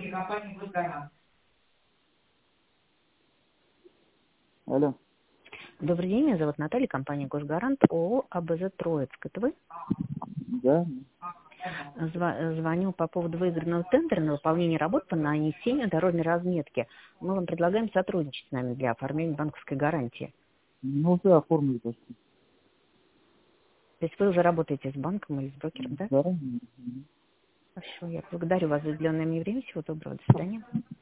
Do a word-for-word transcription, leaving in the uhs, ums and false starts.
Алло. Добрый день, меня зовут Наталья, компания «Госгарант», ООО АБЗ «Троицк». Это вы? Да. Зва- Звоню по поводу выигранного тендера на выполнение работ по нанесению дорожной разметки. Мы вам предлагаем сотрудничать с нами для оформления банковской гарантии. Ну, уже оформили почти. То есть вы уже работаете с банком или с брокером, да? Да. Мгм. Хорошо, я благодарю вас за уделенное мне время. Всего доброго, до свидания.